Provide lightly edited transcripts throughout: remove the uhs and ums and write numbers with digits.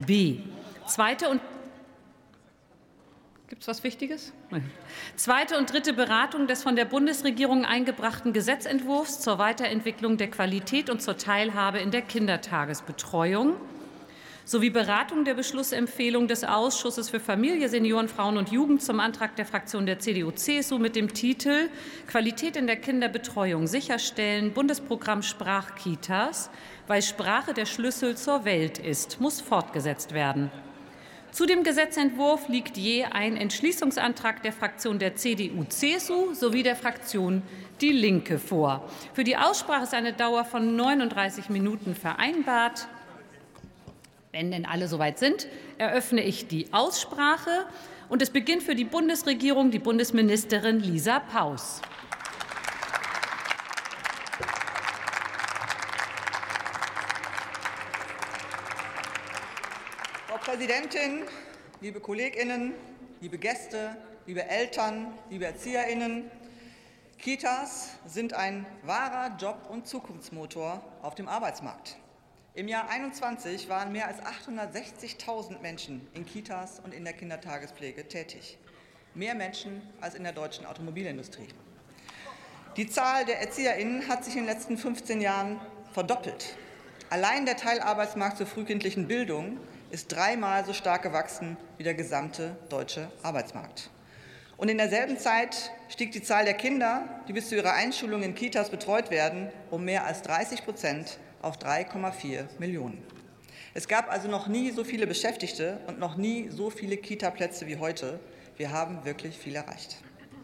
b. Gibt es was Wichtiges? Nein. Zweite und dritte Beratung des von der Bundesregierung eingebrachten Gesetzentwurfs zur Weiterentwicklung der Qualität und zur Teilhabe in der Kindertagesbetreuung sowie Beratung der Beschlussempfehlung des Ausschusses für Familie, Senioren, Frauen und Jugend zum Antrag der Fraktion der CDU-CSU mit dem Titel Qualität in der Kinderbetreuung sicherstellen, Bundesprogramm Sprachkitas, weil Sprache der Schlüssel zur Welt ist, muss fortgesetzt werden. Zu dem Gesetzentwurf liegt je ein Entschließungsantrag der Fraktion der CDU-CSU sowie der Fraktion Die Linke vor. Für die Aussprache ist eine Dauer von 39 Minuten vereinbart. Wenn denn alle soweit sind, eröffne ich die Aussprache. Und es beginnt für die Bundesregierung die Bundesministerin Lisa Paus. Frau Präsidentin, liebe KollegInnen, liebe Gäste, liebe Eltern, liebe ErzieherInnen! Kitas sind ein wahrer Job- und Zukunftsmotor auf dem Arbeitsmarkt. Im Jahr 2021 waren mehr als 860.000 Menschen in Kitas und in der Kindertagespflege tätig. Mehr Menschen als in der deutschen Automobilindustrie. Die Zahl der ErzieherInnen hat sich in den letzten 15 Jahren verdoppelt. Allein der Teilarbeitsmarkt zur frühkindlichen Bildung ist 3-mal so stark gewachsen wie der gesamte deutsche Arbeitsmarkt. Und in derselben Zeit stieg die Zahl der Kinder, die bis zu ihrer Einschulung in Kitas betreut werden, um mehr als 30% auf 3,4 Millionen. Es gab also noch nie so viele Beschäftigte und noch nie so viele Kita-Plätze wie heute. Wir haben wirklich viel erreicht.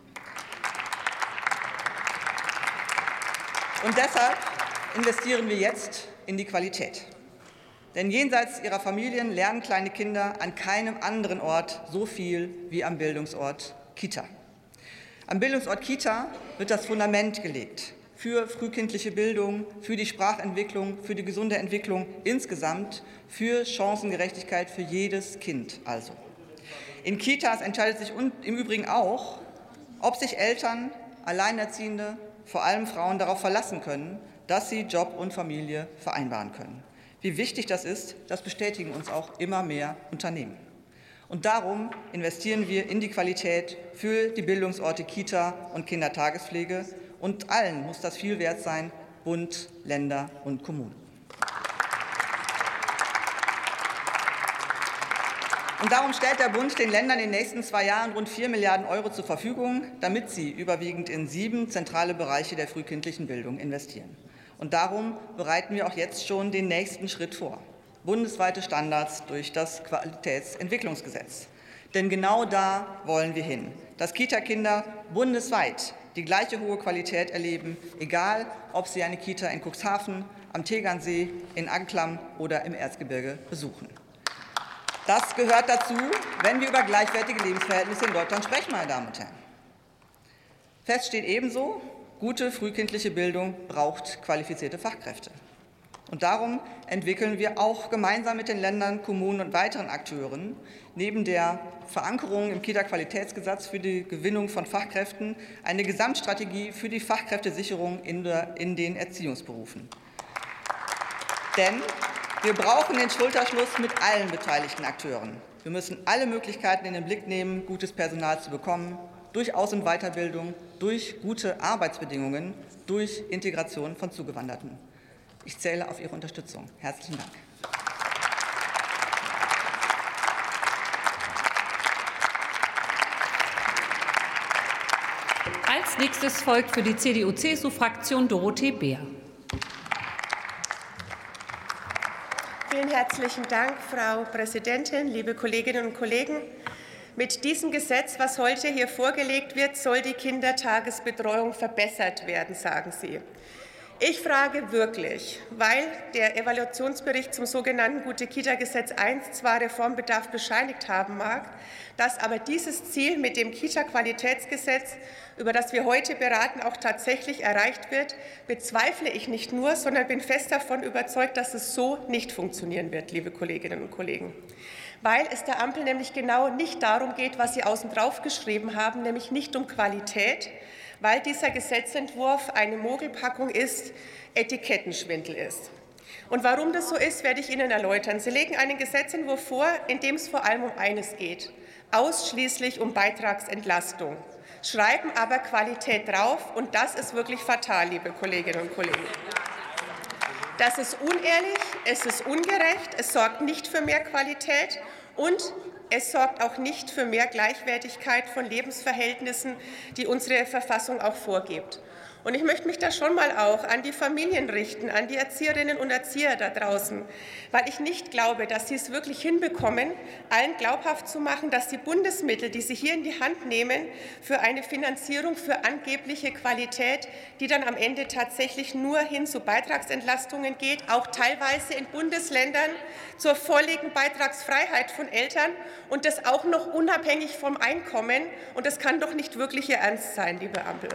Und deshalb investieren wir jetzt in die Qualität. Denn jenseits ihrer Familien lernen kleine Kinder an keinem anderen Ort so viel wie am Bildungsort Kita. Am Bildungsort Kita wird das Fundament gelegt für frühkindliche Bildung, für die Sprachentwicklung, für die gesunde Entwicklung insgesamt, für Chancengerechtigkeit für jedes Kind also. In Kitas entscheidet sich im Übrigen auch, ob sich Eltern, Alleinerziehende, vor allem Frauen darauf verlassen können, dass sie Job und Familie vereinbaren können. Wie wichtig das ist, das bestätigen uns auch immer mehr Unternehmen. Und darum investieren wir in die Qualität für die Bildungsorte Kita und Kindertagespflege. Und allen muss das viel wert sein, Bund, Länder und Kommunen. Und darum stellt der Bund den Ländern in den nächsten 2 Jahren rund 4 Milliarden € zur Verfügung, damit sie überwiegend in 7 zentrale Bereiche der frühkindlichen Bildung investieren. Und darum bereiten wir auch jetzt schon den nächsten Schritt vor. Bundesweite Standards durch das Qualitätsentwicklungsgesetz. Denn genau da wollen wir hin, dass Kita-Kinder bundesweit die gleiche hohe Qualität erleben, egal ob sie eine Kita in Cuxhaven, am Tegernsee, in Anklam oder im Erzgebirge besuchen. Das gehört dazu, wenn wir über gleichwertige Lebensverhältnisse in Deutschland sprechen, meine Damen und Herren. Fest steht ebenso, gute frühkindliche Bildung braucht qualifizierte Fachkräfte. Und darum entwickeln wir auch gemeinsam mit den Ländern, Kommunen und weiteren Akteuren neben der Verankerung im Kita-Qualitätsgesetz für die Gewinnung von Fachkräften eine Gesamtstrategie für die Fachkräftesicherung in den Erziehungsberufen. Denn wir brauchen den Schulterschluss mit allen beteiligten Akteuren. Wir müssen alle Möglichkeiten in den Blick nehmen, gutes Personal zu bekommen, durch Aus- und Weiterbildung, durch gute Arbeitsbedingungen, durch Integration von Zugewanderten. Ich zähle auf Ihre Unterstützung. Herzlichen Dank. Als nächstes folgt für die CDU-CSU-Fraktion Dorothee Beer. Vielen herzlichen Dank, Frau Präsidentin, liebe Kolleginnen und Kollegen. Mit diesem Gesetz, was heute hier vorgelegt wird, soll die Kindertagesbetreuung verbessert werden, sagen Sie. Ich frage wirklich, weil der Evaluationsbericht zum sogenannten Gute-Kita-Gesetz I zwar Reformbedarf bescheinigt haben mag, dass aber dieses Ziel mit dem Kita-Qualitätsgesetz, über das wir heute beraten, auch tatsächlich erreicht wird, bezweifle ich nicht nur, sondern bin fest davon überzeugt, dass es so nicht funktionieren wird, liebe Kolleginnen und Kollegen. Weil es der Ampel nämlich genau nicht darum geht, was Sie außen drauf geschrieben haben, nämlich nicht um Qualität, weil dieser Gesetzentwurf eine Mogelpackung ist, Etikettenschwindel ist. Und warum das so ist, werde ich Ihnen erläutern. Sie legen einen Gesetzentwurf vor, in dem es vor allem um eines geht, ausschließlich um Beitragsentlastung, schreiben aber Qualität drauf, und das ist wirklich fatal, liebe Kolleginnen und Kollegen. Das ist unehrlich, es ist ungerecht, es sorgt nicht für mehr Qualität und es sorgt auch nicht für mehr Gleichwertigkeit von Lebensverhältnissen, die unsere Verfassung auch vorgibt. Und ich möchte mich da schon mal auch an die Familien richten, an die Erzieherinnen und Erzieher da draußen, weil ich nicht glaube, dass sie es wirklich hinbekommen, allen glaubhaft zu machen, dass die Bundesmittel, die sie hier in die Hand nehmen, für eine Finanzierung für angebliche Qualität, die dann am Ende tatsächlich nur hin zu Beitragsentlastungen geht, auch teilweise in Bundesländern zur völligen Beitragsfreiheit von Eltern und das auch noch unabhängig vom Einkommen. Und das kann doch nicht wirklich Ihr Ernst sein, liebe Ampel.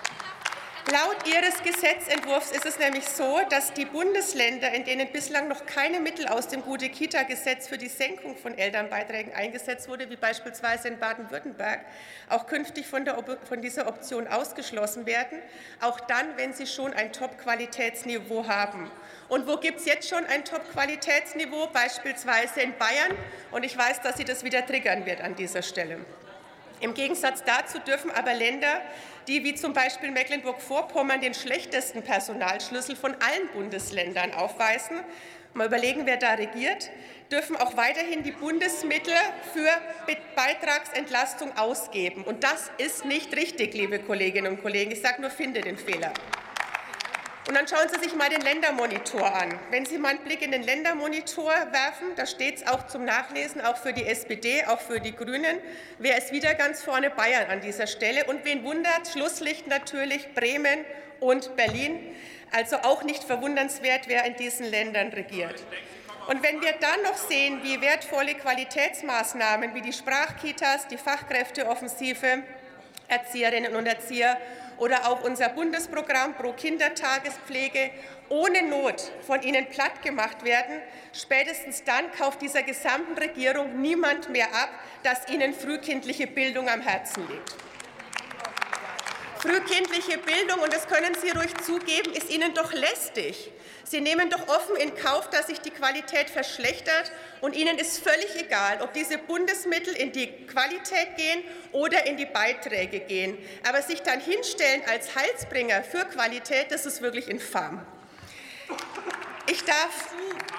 Laut Ihres Gesetzentwurfs ist es nämlich so, dass die Bundesländer, in denen bislang noch keine Mittel aus dem Gute-Kita-Gesetz für die Senkung von Elternbeiträgen eingesetzt wurde, wie beispielsweise in Baden-Württemberg, auch künftig von dieser Option ausgeschlossen werden, auch dann, wenn sie schon ein Top-Qualitätsniveau haben. Und wo gibt es jetzt schon ein Top-Qualitätsniveau? Beispielsweise in Bayern. Und ich weiß, dass Sie das wieder triggern wird an dieser Stelle. Im Gegensatz dazu dürfen aber Länder, die wie zum Beispiel Mecklenburg-Vorpommern den schlechtesten Personalschlüssel von allen Bundesländern aufweisen, mal überlegen, wer da regiert, dürfen auch weiterhin die Bundesmittel für Beitragsentlastung ausgeben. Und das ist nicht richtig, liebe Kolleginnen und Kollegen. Ich sage nur, finde den Fehler. Und dann schauen Sie sich mal den Ländermonitor an. Wenn Sie mal einen Blick in den Ländermonitor werfen, da steht es auch zum Nachlesen, auch für die SPD, auch für die Grünen, wer ist wieder ganz vorne? Bayern an dieser Stelle. Und wen wundert? Schlusslicht natürlich Bremen und Berlin. Also auch nicht verwundernswert, wer in diesen Ländern regiert. Und wenn wir dann noch sehen, wie wertvolle Qualitätsmaßnahmen wie die Sprachkitas, die Fachkräfteoffensive, Erzieherinnen und Erzieher oder auch unser Bundesprogramm Pro Kindertagespflege ohne Not von Ihnen platt gemacht werden, spätestens dann kauft dieser gesamten Regierung niemand mehr ab, dass Ihnen frühkindliche Bildung am Herzen liegt. Frühkindliche Bildung, und das können Sie ruhig zugeben, ist Ihnen doch lästig. Sie nehmen doch offen in Kauf, dass sich die Qualität verschlechtert, und Ihnen ist völlig egal, ob diese Bundesmittel in die Qualität gehen oder in die Beiträge gehen. Aber sich dann hinstellen als Heilsbringer für Qualität, das ist wirklich infam. Ich darf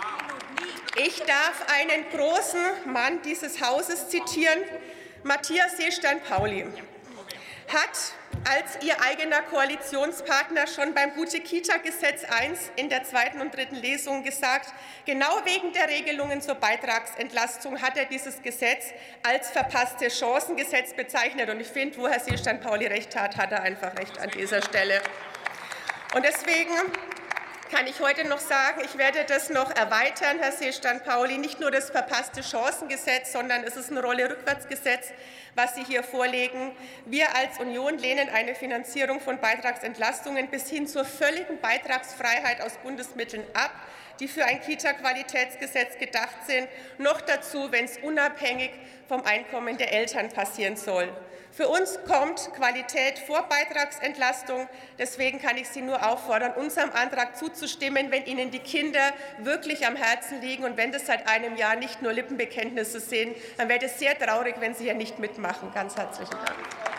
einen großen Mann dieses Hauses zitieren, Matthias Seestein-Pauli hat als Ihr eigener Koalitionspartner schon beim Gute-Kita-Gesetz I in der zweiten und dritten Lesung gesagt, genau wegen der Regelungen zur Beitragsentlastung hat er dieses Gesetz als verpasste Chancengesetz bezeichnet. Und ich finde, wo Herr Seestein-Pauli recht hat, hat er einfach recht an dieser Stelle. Und deswegen kann ich heute noch sagen, ich werde das noch erweitern, Herr Seestein-Pauli, nicht nur das verpasste Chancengesetz, sondern es ist ein Rolle-Rückwärts-Gesetz, was Sie hier vorlegen. Wir als Union lehnen eine Finanzierung von Beitragsentlastungen bis hin zur völligen Beitragsfreiheit aus Bundesmitteln ab, die für ein Kita-Qualitätsgesetz gedacht sind, noch dazu, wenn es unabhängig vom Einkommen der Eltern passieren soll. Für uns kommt Qualität vor Beitragsentlastung. Deswegen kann ich Sie nur auffordern, unserem Antrag zuzustimmen, wenn Ihnen die Kinder wirklich am Herzen liegen. Und wenn das seit einem Jahr nicht nur Lippenbekenntnisse sind, dann wäre es sehr traurig, wenn Sie hier nicht mitmachen. Ganz herzlichen Dank.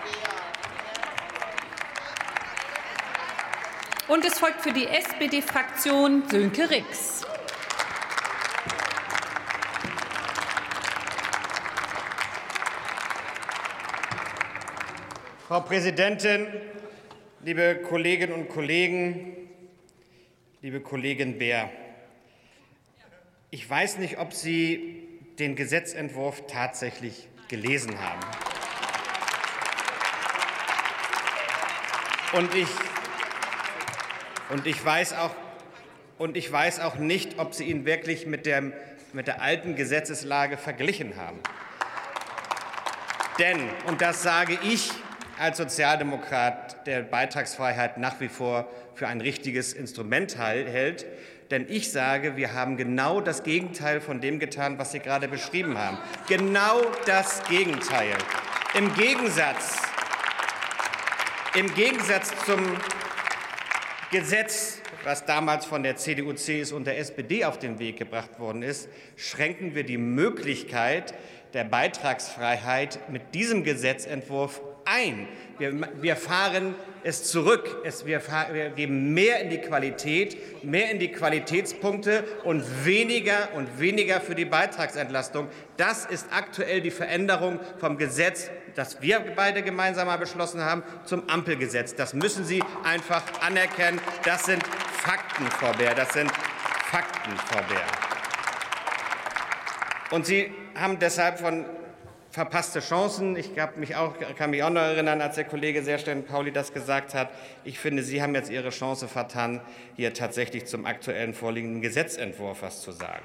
Und es folgt für die SPD-Fraktion Sönke Rix. Frau Präsidentin, liebe Kolleginnen und Kollegen, liebe Kollegin Beer! Ich weiß nicht, ob Sie den Gesetzentwurf tatsächlich gelesen haben. Und ich weiß auch nicht, ob Sie ihn wirklich mit der alten Gesetzeslage verglichen haben. Denn, und das sage ich als Sozialdemokrat, der Beitragsfreiheit nach wie vor für ein richtiges Instrument hält, denn ich sage, wir haben genau das Gegenteil von dem getan, was Sie gerade beschrieben haben. Genau das Gegenteil. Im Gegensatz zum Gesetz was damals von der CDU, CSU und der SPD auf den Weg gebracht worden ist, schränken wir die Möglichkeit der Beitragsfreiheit mit diesem Gesetzentwurf ein. Wir fahren es zurück. Wir geben mehr in die Qualität, mehr in die Qualitätspunkte und weniger für die Beitragsentlastung. Das ist aktuell die Veränderung vom Gesetz, das wir beide gemeinsam mal beschlossen haben, zum Ampelgesetz. Das müssen Sie einfach anerkennen. Das sind Fakten, Frau Beer. Das sind Fakten, Frau Beer. Und Sie haben deshalb von verpasste Chancen. Ich kann mich auch noch erinnern, als der Kollege Serstetten-Pauli das gesagt hat. Ich finde, Sie haben jetzt Ihre Chance vertan, hier tatsächlich zum aktuellen vorliegenden Gesetzentwurf was zu sagen.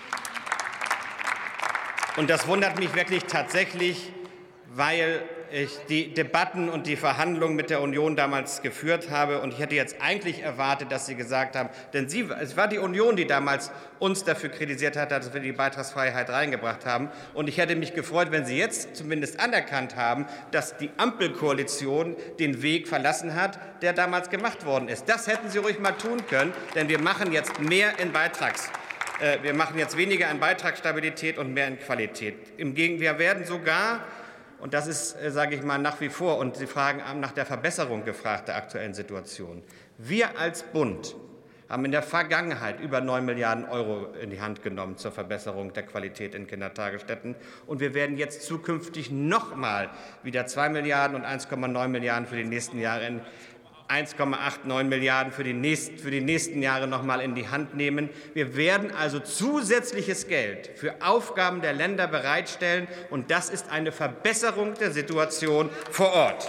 Und das wundert mich wirklich tatsächlich, weil ich die Debatten und die Verhandlungen mit der Union damals geführt habe. Und ich hätte jetzt eigentlich erwartet, dass Sie gesagt haben, denn es war die Union, die damals uns dafür kritisiert hat, dass wir die Beitragsfreiheit reingebracht haben. Und ich hätte mich gefreut, wenn Sie jetzt zumindest anerkannt haben, dass die Ampelkoalition den Weg verlassen hat, der damals gemacht worden ist. Das hätten Sie ruhig mal tun können, denn wir machen jetzt mehr in wir machen jetzt weniger in Beitragsstabilität und mehr in Qualität. Im Gegenteil, wir werden sogar, und das ist, sage ich mal, nach wie vor, und Sie fragen nach der Verbesserung gefragt der aktuellen Situation. Wir als Bund haben in der Vergangenheit über 9 Milliarden € in die Hand genommen zur Verbesserung der Qualität in Kindertagesstätten. Und wir werden jetzt zukünftig noch mal wieder 2 Milliarden und 1,9 Milliarden für die nächsten Jahre 1,89 Milliarden für die nächsten Jahre noch mal in die Hand nehmen. Wir werden also zusätzliches Geld für Aufgaben der Länder bereitstellen, und das ist eine Verbesserung der Situation vor Ort.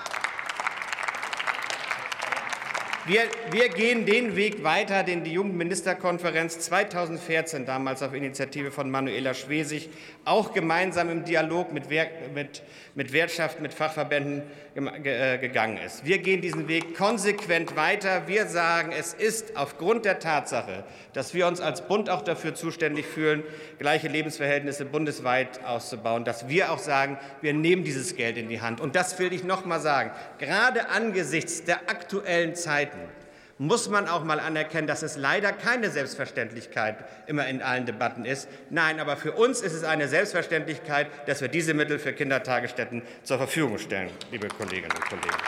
Wir gehen den Weg weiter, den die Jugendministerkonferenz 2014 damals auf Initiative von Manuela Schwesig auch gemeinsam im Dialog mit Wirtschaft, mit Fachverbänden gegangen ist. Wir gehen diesen Weg konsequent weiter. Wir sagen, es ist aufgrund der Tatsache, dass wir uns als Bund auch dafür zuständig fühlen, gleiche Lebensverhältnisse bundesweit auszubauen, dass wir auch sagen, wir nehmen dieses Geld in die Hand. Und das will ich noch mal sagen. Gerade angesichts der aktuellen Zeiten muss man auch mal anerkennen, dass es leider keine Selbstverständlichkeit immer in allen Debatten ist. Nein, aber für uns ist es eine Selbstverständlichkeit, dass wir diese Mittel für Kindertagesstätten zur Verfügung stellen, liebe Kolleginnen und Kollegen.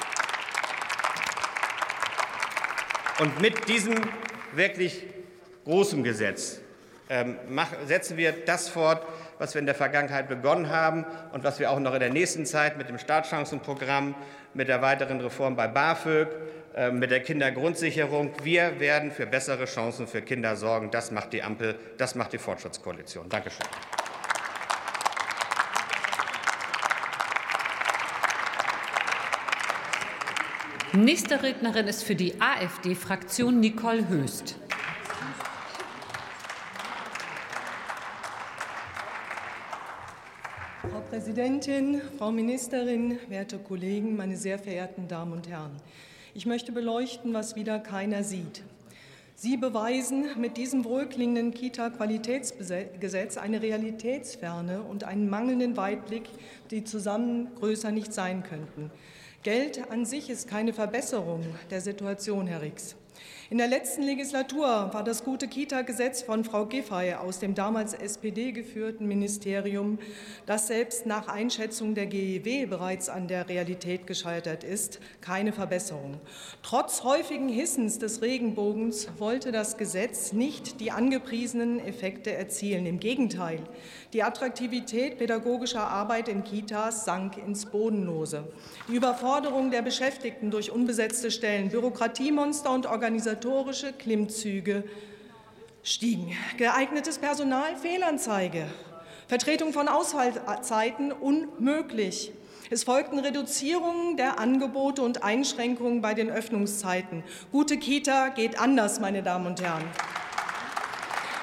Und mit diesem wirklich großen Gesetz setzen wir das fort, was wir in der Vergangenheit begonnen haben und was wir auch noch in der nächsten Zeit mit dem Startchancenprogramm, mit der weiteren Reform bei BAföG, mit der Kindergrundsicherung. Wir werden für bessere Chancen für Kinder sorgen. Das macht die Ampel, das macht die Fortschrittskoalition. Danke schön. Nächste Rednerin ist für die AfD-Fraktion Nicole Höst. Frau Präsidentin, Frau Ministerin, werte Kollegen, meine sehr verehrten Damen und Herren! Ich möchte beleuchten, was wieder keiner sieht. Sie beweisen mit diesem wohlklingenden Kita-Qualitätsgesetz eine Realitätsferne und einen mangelnden Weitblick, die zusammen größer nicht sein könnten. Geld an sich ist keine Verbesserung der Situation, Herr Rix. In der letzten Legislatur war das gute Kita-Gesetz von Frau Giffey aus dem damals SPD-geführten Ministerium, das selbst nach Einschätzung der GEW bereits an der Realität gescheitert ist, keine Verbesserung. Trotz häufigen Hissens des Regenbogens wollte das Gesetz nicht die angepriesenen Effekte erzielen. Im Gegenteil, die Attraktivität pädagogischer Arbeit in Kitas sank ins Bodenlose. Die Überforderung der Beschäftigten durch unbesetzte Stellen, Bürokratiemonster und organisatorische Klimmzüge stiegen. Geeignetes Personal, Fehlanzeige. Vertretung von Ausfallzeiten unmöglich. Es folgten Reduzierungen der Angebote und Einschränkungen bei den Öffnungszeiten. Gute Kita geht anders, meine Damen und Herren.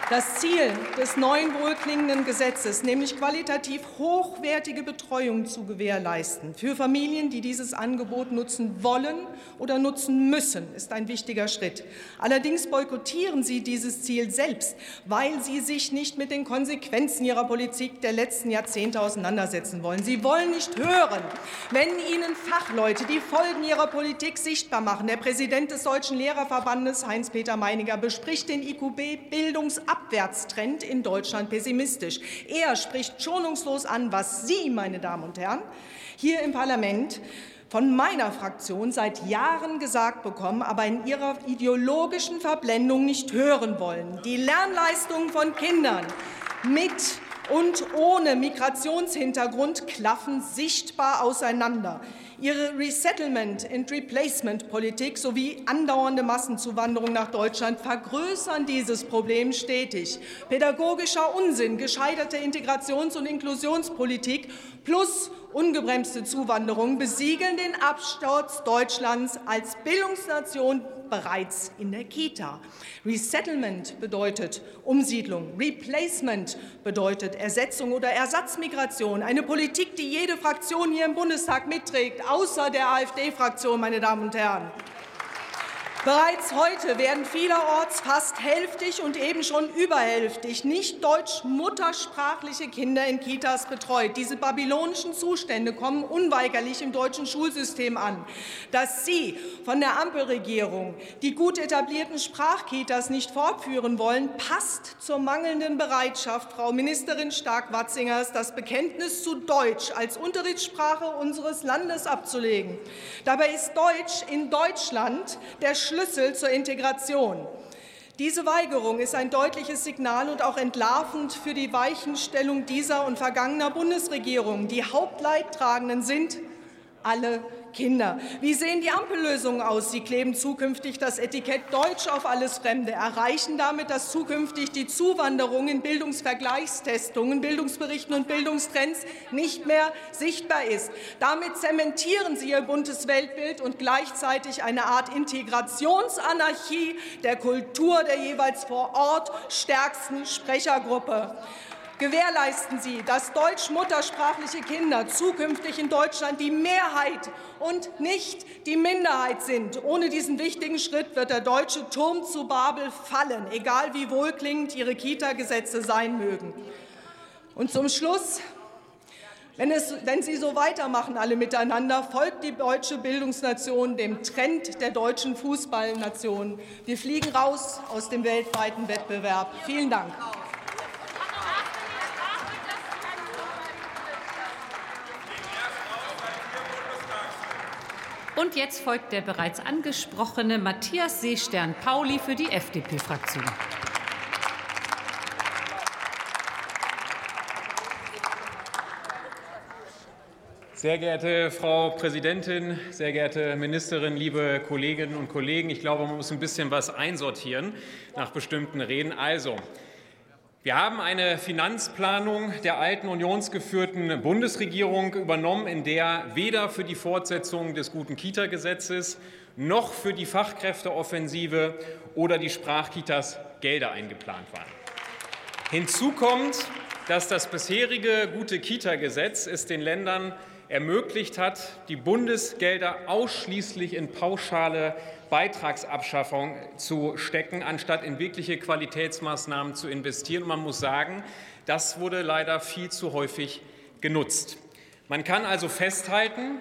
Das Ziel des neuen wohlklingenden Gesetzes, nämlich qualitativ hochwertige Betreuung zu gewährleisten für Familien, die dieses Angebot nutzen wollen oder nutzen müssen, ist ein wichtiger Schritt. Allerdings boykottieren Sie dieses Ziel selbst, weil Sie sich nicht mit den Konsequenzen Ihrer Politik der letzten Jahrzehnte auseinandersetzen wollen. Sie wollen nicht hören, wenn Ihnen Fachleute die Folgen Ihrer Politik sichtbar machen. Der Präsident des Deutschen Lehrerverbandes, Heinz-Peter Meininger, bespricht den IQB-Bildungsabwärtstrend in Deutschland pessimistisch. Er spricht schonungslos an, was Sie, meine Damen und Herren, hier im Parlament von meiner Fraktion seit Jahren gesagt bekommen, aber in ihrer ideologischen Verblendung nicht hören wollen. Die Lernleistungen von Kindern mit und ohne Migrationshintergrund klaffen sichtbar auseinander. Ihre Resettlement- and Replacement-Politik sowie andauernde Massenzuwanderung nach Deutschland vergrößern dieses Problem stetig. Pädagogischer Unsinn, gescheiterte Integrations- und Inklusionspolitik plus ungebremste Zuwanderung besiegeln den Absturz Deutschlands als Bildungsnation bereits in der Kita. Resettlement bedeutet Umsiedlung, Replacement bedeutet Ersetzung oder Ersatzmigration. Eine Politik, die jede Fraktion hier im Bundestag mitträgt, außer der AfD-Fraktion, meine Damen und Herren. Bereits heute werden vielerorts fast hälftig und eben schon überhälftig nicht deutsch-muttersprachliche Kinder in Kitas betreut. Diese babylonischen Zustände kommen unweigerlich im deutschen Schulsystem an. Dass Sie von der Ampelregierung die gut etablierten Sprachkitas nicht fortführen wollen, passt zur mangelnden Bereitschaft Frau Ministerin Stark-Watzingers, das Bekenntnis zu Deutsch als Unterrichtssprache unseres Landes abzulegen. Dabei ist Deutsch in Deutschland der Schlüssel zur Integration. Diese Weigerung ist ein deutliches Signal und auch entlarvend für die Weichenstellung dieser und vergangener Bundesregierung. Die Hauptleidtragenden sind alle Kinder. Wie sehen die Ampellösungen aus? Sie kleben zukünftig das Etikett Deutsch auf alles Fremde, erreichen damit, dass zukünftig die Zuwanderung in Bildungsvergleichstestungen, Bildungsberichten und Bildungstrends nicht mehr sichtbar ist. Damit zementieren Sie Ihr buntes Weltbild und gleichzeitig eine Art Integrationsanarchie der Kultur der jeweils vor Ort stärksten Sprechergruppe. Gewährleisten Sie, dass deutsch-muttersprachliche Kinder zukünftig in Deutschland die Mehrheit und nicht die Minderheit sind. Ohne diesen wichtigen Schritt wird der deutsche Turm zu Babel fallen, egal wie wohlklingend Ihre Kita-Gesetze sein mögen. Und zum Schluss, wenn Sie so weitermachen, alle miteinander, folgt die deutsche Bildungsnation dem Trend der deutschen Fußballnation. Wir fliegen raus aus dem weltweiten Wettbewerb. Vielen Dank. Und jetzt folgt der bereits angesprochene Matthias Seestern-Pauli für die FDP-Fraktion. Sehr geehrte Frau Präsidentin, sehr geehrte Ministerin, liebe Kolleginnen und Kollegen, ich glaube, man muss ein bisschen was einsortieren nach bestimmten Reden. Also, wir haben eine Finanzplanung der alten unionsgeführten Bundesregierung übernommen, in der weder für die Fortsetzung des guten Kita-Gesetzes noch für die Fachkräfteoffensive oder die Sprachkitas Gelder eingeplant waren. Hinzu kommt, dass das bisherige gute Kita-Gesetz es den Ländern ermöglicht hat, die Bundesgelder ausschließlich in pauschale Beitragsabschaffung zu stecken, anstatt in wirkliche Qualitätsmaßnahmen zu investieren. Und man muss sagen, das wurde leider viel zu häufig genutzt. Man kann also festhalten,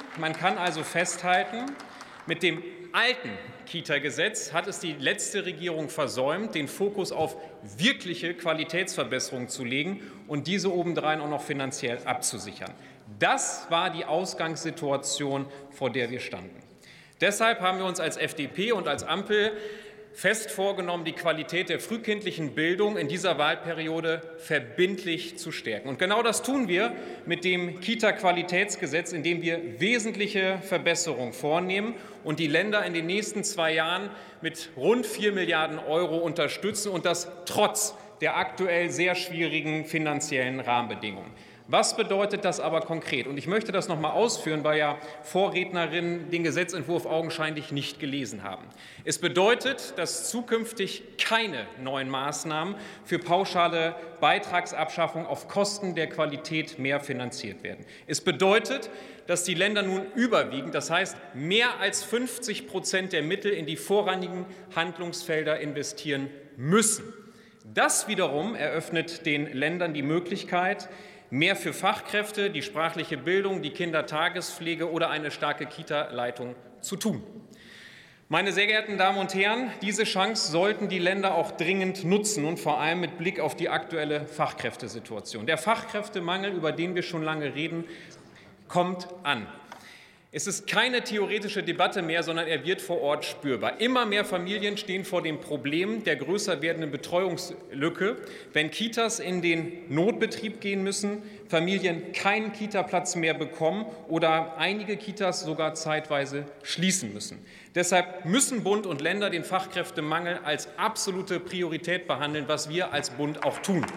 mit dem alten Kita-Gesetz hat es die letzte Regierung versäumt, den Fokus auf wirkliche Qualitätsverbesserung zu legen und diese obendrein auch noch finanziell abzusichern. Das war die Ausgangssituation, vor der wir standen. Deshalb haben wir uns als FDP und als Ampel fest vorgenommen, die Qualität der frühkindlichen Bildung in dieser Wahlperiode verbindlich zu stärken. Und genau das tun wir mit dem Kita-Qualitätsgesetz, in dem wir wesentliche Verbesserungen vornehmen und die Länder in den nächsten 2 Jahren mit rund 4 Milliarden € unterstützen, und das trotz der aktuell sehr schwierigen finanziellen Rahmenbedingungen. Was bedeutet das aber konkret? Und ich möchte das noch mal ausführen, weil ja Vorrednerinnen den Gesetzentwurf augenscheinlich nicht gelesen haben. Es bedeutet, dass zukünftig keine neuen Maßnahmen für pauschale Beitragsabschaffung auf Kosten der Qualität mehr finanziert werden. Es bedeutet, dass die Länder nun überwiegend, das heißt mehr als 50% der Mittel in die vorrangigen Handlungsfelder investieren müssen. Das wiederum eröffnet den Ländern die Möglichkeit, mehr für Fachkräfte, die sprachliche Bildung, die Kindertagespflege oder eine starke Kita-Leitung zu tun. Meine sehr geehrten Damen und Herren, diese Chance sollten die Länder auch dringend nutzen und vor allem mit Blick auf die aktuelle Fachkräftesituation. Der Fachkräftemangel, über den wir schon lange reden, kommt an. Es ist keine theoretische Debatte mehr, sondern er wird vor Ort spürbar. Immer mehr Familien stehen vor dem Problem der größer werdenden Betreuungslücke, wenn Kitas in den Notbetrieb gehen müssen, Familien keinen Kitaplatz mehr bekommen oder einige Kitas sogar zeitweise schließen müssen. Deshalb müssen Bund und Länder den Fachkräftemangel als absolute Priorität behandeln, was wir als Bund auch tun.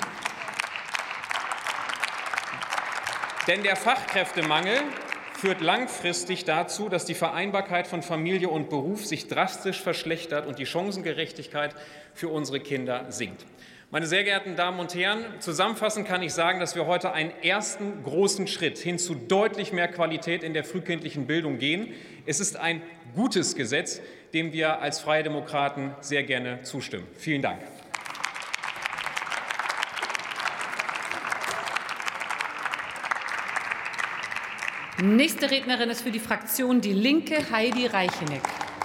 Denn der Fachkräftemangel führt langfristig dazu, dass die Vereinbarkeit von Familie und Beruf sich drastisch verschlechtert und die Chancengerechtigkeit für unsere Kinder sinkt. Meine sehr geehrten Damen und Herren, zusammenfassend kann ich sagen, dass wir heute einen ersten großen Schritt hin zu deutlich mehr Qualität in der frühkindlichen Bildung gehen. Es ist ein gutes Gesetz, dem wir als Freie Demokraten sehr gerne zustimmen. Vielen Dank. Nächste Rednerin ist für die Fraktion Die Linke, Heidi Reicheneck.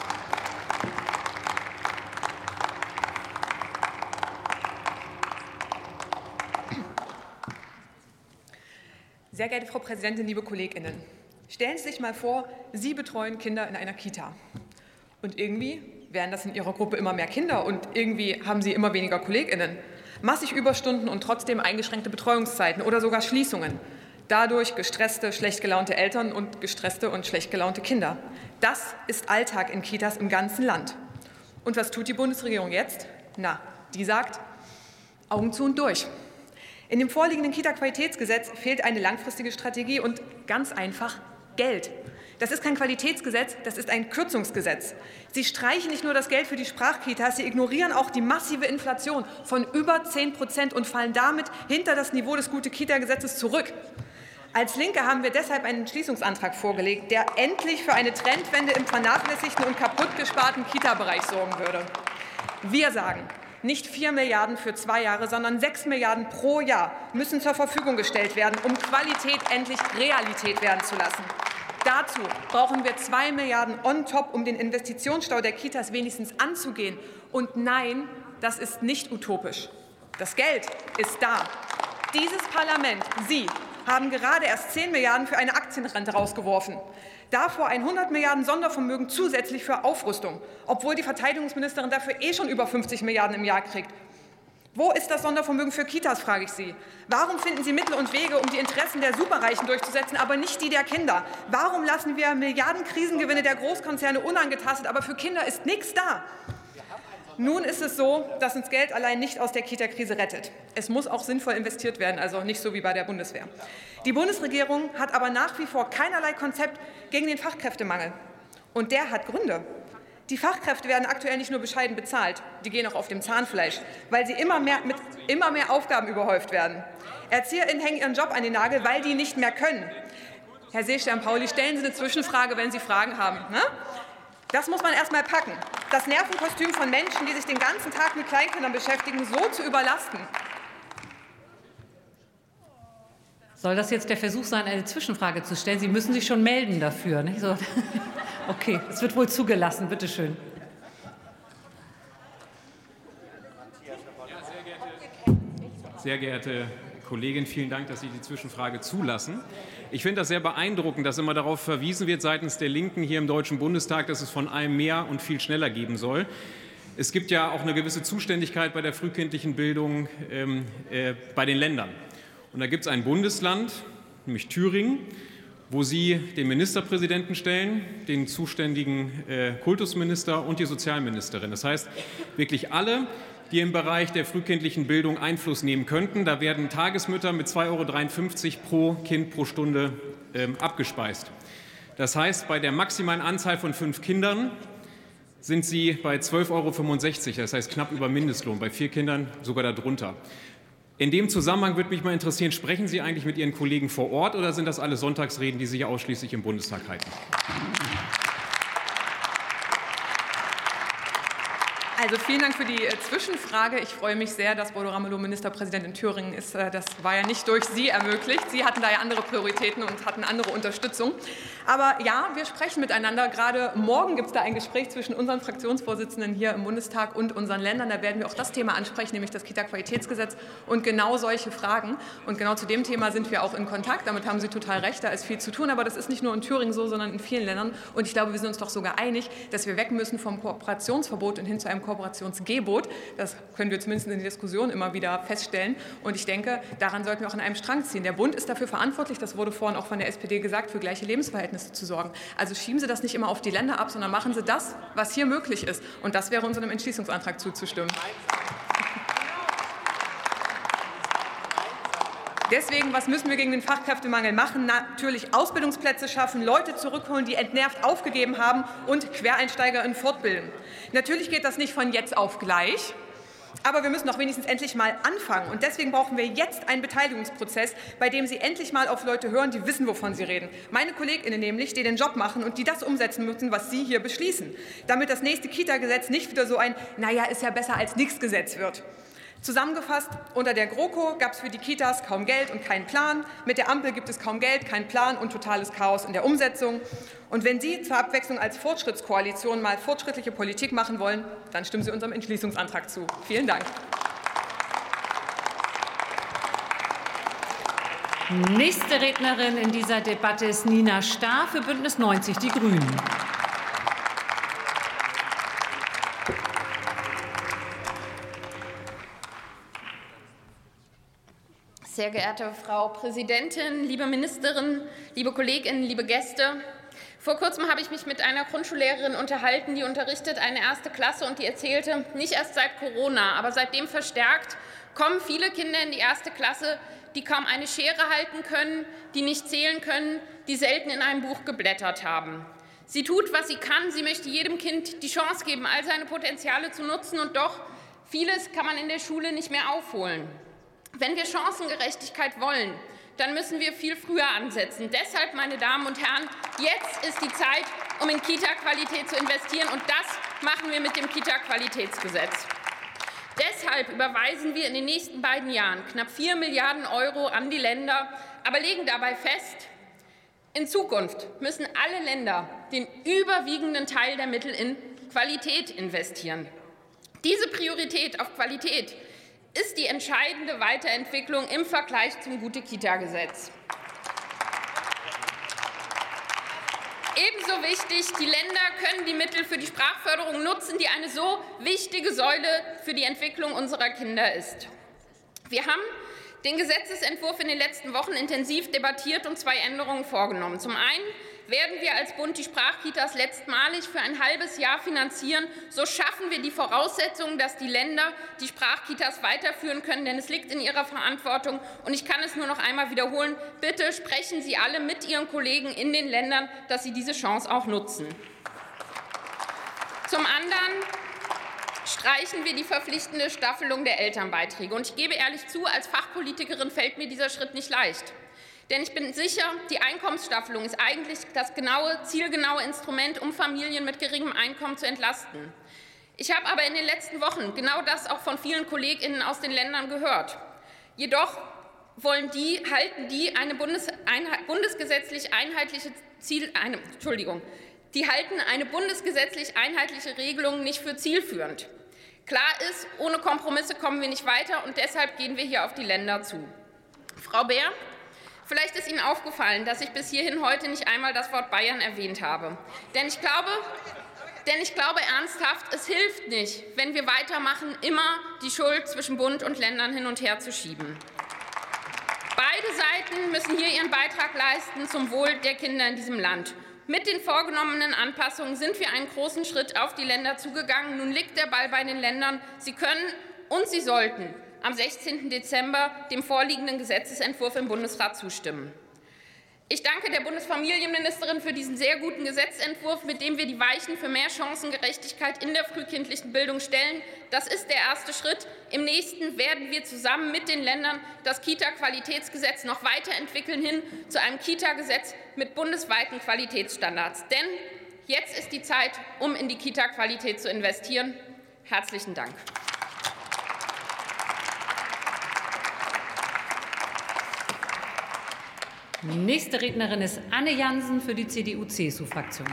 Sehr geehrte Frau Präsidentin, liebe KollegInnen! Stellen Sie sich mal vor, Sie betreuen Kinder in einer Kita. Und irgendwie werden das in Ihrer Gruppe immer mehr Kinder und irgendwie haben Sie immer weniger KollegInnen. Massig Überstunden und trotzdem eingeschränkte Betreuungszeiten oder sogar Schließungen. Dadurch gestresste, schlecht gelaunte Eltern und gestresste und schlecht gelaunte Kinder. Das ist Alltag in Kitas im ganzen Land. Und was tut die Bundesregierung jetzt? Na, die sagt, Augen zu und durch. In dem vorliegenden Kita-Qualitätsgesetz fehlt eine langfristige Strategie und ganz einfach Geld. Das ist kein Qualitätsgesetz, das ist ein Kürzungsgesetz. Sie streichen nicht nur das Geld für die Sprachkitas, sie ignorieren auch die massive Inflation von über 10% und fallen damit hinter das Niveau des Gute-Kita-Gesetzes zurück. Als Linke haben wir deshalb einen Entschließungsantrag vorgelegt, der endlich für eine Trendwende im vernachlässigten und kaputtgesparten Kita-Bereich sorgen würde. Wir sagen, nicht 4 Milliarden für 2 Jahre, sondern 6 Milliarden pro Jahr müssen zur Verfügung gestellt werden, um Qualität endlich Realität werden zu lassen. Dazu brauchen wir 2 Milliarden on top, um den Investitionsstau der Kitas wenigstens anzugehen. Und nein, das ist nicht utopisch. Das Geld ist da. Dieses Parlament, Sie, haben gerade erst 10 Milliarden für eine Aktienrente rausgeworfen. Davor ein 100 Milliarden Sondervermögen zusätzlich für Aufrüstung, obwohl die Verteidigungsministerin dafür schon über 50 Milliarden im Jahr kriegt. Wo ist das Sondervermögen für Kitas, frage ich Sie. Warum finden Sie Mittel und Wege, um die Interessen der Superreichen durchzusetzen, aber nicht die der Kinder? Warum lassen wir Milliarden Krisengewinne der Großkonzerne unangetastet, aber für Kinder ist nichts da? Nun ist es so, dass uns Geld allein nicht aus der Kita-Krise rettet. Es muss auch sinnvoll investiert werden, also nicht so wie bei der Bundeswehr. Die Bundesregierung hat aber nach wie vor keinerlei Konzept gegen den Fachkräftemangel. Und der hat Gründe. Die Fachkräfte werden aktuell nicht nur bescheiden bezahlt, die gehen auch auf dem Zahnfleisch, weil sie mit immer mehr Aufgaben überhäuft werden. ErzieherInnen hängen ihren Job an den Nagel, weil die nicht mehr können. Herr Seestern-Pauli, stellen Sie eine Zwischenfrage, wenn Sie Fragen haben. Ne? Das muss man erst mal packen. Das Nervenkostüm von Menschen, die sich den ganzen Tag mit Kleinkindern beschäftigen, so zu überlasten. Soll das jetzt der Versuch sein, eine Zwischenfrage zu stellen? Sie müssen sich schon melden dafür. Nicht? So. Okay, es wird wohl zugelassen. Bitte schön. Sehr geehrte Kollegin, vielen Dank, dass Sie die Zwischenfrage zulassen. Ich finde das sehr beeindruckend, dass immer darauf verwiesen wird seitens der Linken hier im Deutschen Bundestag, dass es von allem mehr und viel schneller geben soll. Es gibt ja auch eine gewisse Zuständigkeit bei der frühkindlichen Bildung bei den Ländern. Und da gibt es ein Bundesland, nämlich Thüringen, wo Sie den Ministerpräsidenten stellen, den zuständigen Kultusminister und die Sozialministerin. Das heißt, wirklich alle, die im Bereich der frühkindlichen Bildung Einfluss nehmen könnten. Da werden Tagesmütter mit 2,53 € pro Kind pro Stunde abgespeist. Das heißt, bei der maximalen Anzahl von 5 Kindern sind sie bei 12,65 €, das heißt knapp über Mindestlohn, bei 4 Kindern sogar darunter. In dem Zusammenhang würde mich mal interessieren, sprechen Sie eigentlich mit Ihren Kollegen vor Ort oder sind das alles Sonntagsreden, die Sie hier ausschließlich im Bundestag halten? Also vielen Dank für die Zwischenfrage. Ich freue mich sehr, dass Bodo Ramelow Ministerpräsident in Thüringen ist. Das war ja nicht durch Sie ermöglicht. Sie hatten da ja andere Prioritäten und hatten andere Unterstützung. Aber ja, wir sprechen miteinander. Gerade morgen gibt es da ein Gespräch zwischen unseren Fraktionsvorsitzenden hier im Bundestag und unseren Ländern. Da werden wir auch das Thema ansprechen, nämlich das Kita-Qualitätsgesetz und genau solche Fragen. Und genau zu dem Thema sind wir auch in Kontakt. Damit haben Sie total recht. Da ist viel zu tun. Aber das ist nicht nur in Thüringen so, sondern in vielen Ländern. Und ich glaube, wir sind uns doch sogar einig, dass wir weg müssen vom Kooperationsverbot und hin zu einem Kooperationsgebot. Das können wir zumindest in der Diskussion immer wieder feststellen. Und ich denke, daran sollten wir auch an einem Strang ziehen. Der Bund ist dafür verantwortlich, das wurde vorhin auch von der SPD gesagt, für gleiche Lebensverhältnisse zu sorgen. Also schieben Sie das nicht immer auf die Länder ab, sondern machen Sie das, was hier möglich ist. Und das wäre unserem Entschließungsantrag zuzustimmen. Deswegen, was müssen wir gegen den Fachkräftemangel machen? Natürlich Ausbildungsplätze schaffen, Leute zurückholen, die entnervt aufgegeben haben und Quereinsteiger in fortbilden. Natürlich geht das nicht von jetzt auf gleich. Aber wir müssen doch wenigstens endlich mal anfangen. Und deswegen brauchen wir jetzt einen Beteiligungsprozess, bei dem Sie endlich mal auf Leute hören, die wissen, wovon sie reden. Meine KollegInnen nämlich, die den Job machen und die das umsetzen müssen, was Sie hier beschließen. Damit das nächste Kita-Gesetz nicht wieder so ein, naja, ist ja besser als nichts Gesetz wird. Zusammengefasst, unter der GroKo gab es für die Kitas kaum Geld und keinen Plan. Mit der Ampel gibt es kaum Geld, keinen Plan und totales Chaos in der Umsetzung. Und wenn Sie zur Abwechslung als Fortschrittskoalition mal fortschrittliche Politik machen wollen, dann stimmen Sie unserem Entschließungsantrag zu. Vielen Dank. Nächste Rednerin in dieser Debatte ist Nina Starr für Bündnis 90 Die Grünen. Sehr geehrte Frau Präsidentin, liebe Ministerin, liebe Kolleginnen, liebe Gäste! Vor kurzem habe ich mich mit einer Grundschullehrerin unterhalten, die unterrichtet eine 1. Klasse und die erzählte, nicht erst seit Corona, aber seitdem verstärkt, kommen viele Kinder in die 1. Klasse, die kaum eine Schere halten können, die nicht zählen können, die selten in einem Buch geblättert haben. Sie tut, was sie kann. Sie möchte jedem Kind die Chance geben, all seine Potenziale zu nutzen. Und doch, vieles kann man in der Schule nicht mehr aufholen. Wenn wir Chancengerechtigkeit wollen, dann müssen wir viel früher ansetzen. Deshalb, meine Damen und Herren, jetzt ist die Zeit, um in Kita-Qualität zu investieren. Und das machen wir mit dem Kita-Qualitätsgesetz. Deshalb überweisen wir in den nächsten beiden Jahren knapp 4 Milliarden € an die Länder, aber legen dabei fest, in Zukunft müssen alle Länder den überwiegenden Teil der Mittel in Qualität investieren. Diese Priorität auf Qualität ist die entscheidende Weiterentwicklung im Vergleich zum Gute-Kita-Gesetz. Ebenso wichtig, die Länder können die Mittel für die Sprachförderung nutzen, die eine so wichtige Säule für die Entwicklung unserer Kinder ist. Wir haben den Gesetzentwurf in den letzten Wochen intensiv debattiert und 2 Änderungen vorgenommen. Zum einen werden wir als Bund die Sprachkitas letztmalig für ein halbes Jahr finanzieren. So schaffen wir die Voraussetzungen, dass die Länder die Sprachkitas weiterführen können, denn es liegt in ihrer Verantwortung. Und ich kann es nur noch einmal wiederholen, bitte sprechen Sie alle mit Ihren Kollegen in den Ländern, dass sie diese Chance auch nutzen. Zum anderen streichen wir die verpflichtende Staffelung der Elternbeiträge. Und ich gebe ehrlich zu, als Fachpolitikerin fällt mir dieser Schritt nicht leicht. Denn ich bin sicher, die Einkommensstaffelung ist eigentlich das zielgenaue Instrument, um Familien mit geringem Einkommen zu entlasten. Ich habe aber in den letzten Wochen genau das auch von vielen KollegInnen aus den Ländern gehört. Jedoch halten die eine bundesgesetzlich einheitliche Regelung nicht für zielführend. Klar ist, ohne Kompromisse kommen wir nicht weiter, und deshalb gehen wir hier auf die Länder zu. Frau Beer, vielleicht ist Ihnen aufgefallen, dass ich bis hierhin heute nicht einmal das Wort Bayern erwähnt habe. Denn ich glaube ernsthaft, es hilft nicht, wenn wir weitermachen, immer die Schuld zwischen Bund und Ländern hin und her zu schieben. Beide Seiten müssen hier ihren Beitrag leisten zum Wohl der Kinder in diesem Land. Mit den vorgenommenen Anpassungen sind wir einen großen Schritt auf die Länder zugegangen. Nun liegt der Ball bei den Ländern. Sie können Und Sie sollten am 16. Dezember dem vorliegenden Gesetzesentwurf im Bundesrat zustimmen. Ich danke der Bundesfamilienministerin für diesen sehr guten Gesetzentwurf, mit dem wir die Weichen für mehr Chancengerechtigkeit in der frühkindlichen Bildung stellen. Das ist der erste Schritt. Im nächsten werden wir zusammen mit den Ländern das Kita-Qualitätsgesetz noch weiterentwickeln hin zu einem Kita-Gesetz mit bundesweiten Qualitätsstandards. Denn jetzt ist die Zeit, um in die Kita-Qualität zu investieren. Herzlichen Dank. Nächste Rednerin ist Anne Jansen für die CDU-CSU-Fraktion.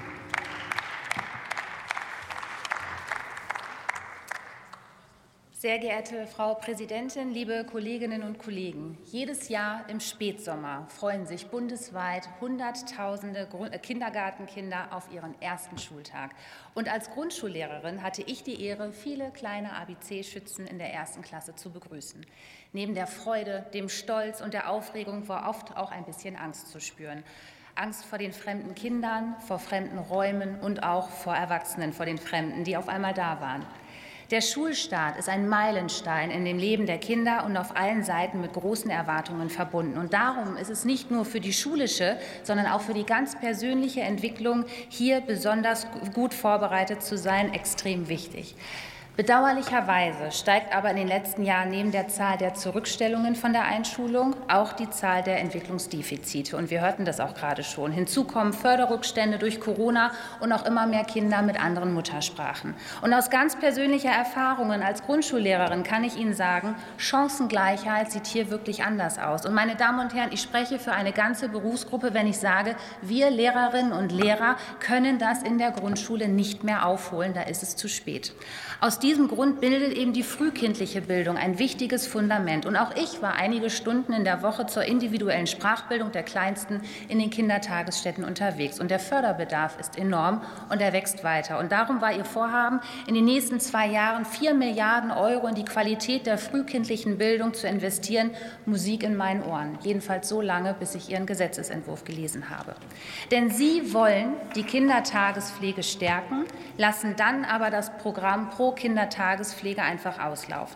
Sehr geehrte Frau Präsidentin, liebe Kolleginnen und Kollegen! Jedes Jahr im Spätsommer freuen sich bundesweit Hunderttausende Kindergartenkinder auf ihren ersten Schultag. Und als Grundschullehrerin hatte ich die Ehre, viele kleine ABC-Schützen in der ersten Klasse zu begrüßen. Neben der Freude, dem Stolz und der Aufregung war oft auch ein bisschen Angst zu spüren. Angst vor den fremden Kindern, vor fremden Räumen und auch vor Erwachsenen, vor den Fremden, die auf einmal da waren. Der Schulstart ist ein Meilenstein in dem Leben der Kinder und auf allen Seiten mit großen Erwartungen verbunden. Und darum ist es nicht nur für die schulische, sondern auch für die ganz persönliche Entwicklung, hier besonders gut vorbereitet zu sein, extrem wichtig. Bedauerlicherweise steigt aber in den letzten Jahren neben der Zahl der Zurückstellungen von der Einschulung auch die Zahl der Entwicklungsdefizite. Und wir hörten das auch gerade schon. Hinzu kommen Förderrückstände durch Corona und auch immer mehr Kinder mit anderen Muttersprachen. Und aus ganz persönlicher Erfahrung als Grundschullehrerin kann ich Ihnen sagen, Chancengleichheit sieht hier wirklich anders aus. Und meine Damen und Herren, ich spreche für eine ganze Berufsgruppe, wenn ich sage, wir Lehrerinnen und Lehrer können das in der Grundschule nicht mehr aufholen, da ist es zu spät. Aus diesem Grund bildet eben die frühkindliche Bildung ein wichtiges Fundament. Und auch ich war einige Stunden in der Woche zur individuellen Sprachbildung der Kleinsten in den Kindertagesstätten unterwegs. Und der Förderbedarf ist enorm und er wächst weiter. Und darum war Ihr Vorhaben, in den nächsten 2 Jahren 4 Milliarden € in die Qualität der frühkindlichen Bildung zu investieren, Musik in meinen Ohren. Jedenfalls so lange, bis ich Ihren Gesetzesentwurf gelesen habe. Denn Sie wollen die Kindertagespflege stärken, lassen dann aber das Programm Pro Kindertagespflege einfach auslaufen.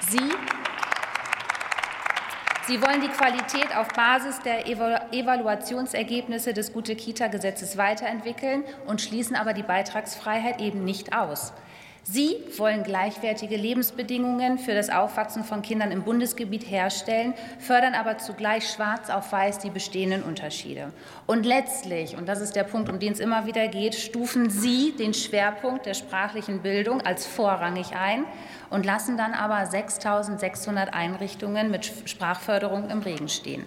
Sie wollen die Qualität auf Basis der Evaluationsergebnisse des Gute-Kita-Gesetzes weiterentwickeln und schließen aber die Beitragsfreiheit eben nicht aus. Sie wollen gleichwertige Lebensbedingungen für das Aufwachsen von Kindern im Bundesgebiet herstellen, fördern aber zugleich schwarz auf weiß die bestehenden Unterschiede. Und letztlich, und das ist der Punkt, um den es immer wieder geht, stufen Sie den Schwerpunkt der sprachlichen Bildung als vorrangig ein und lassen dann aber 6.600 Einrichtungen mit Sprachförderung im Regen stehen.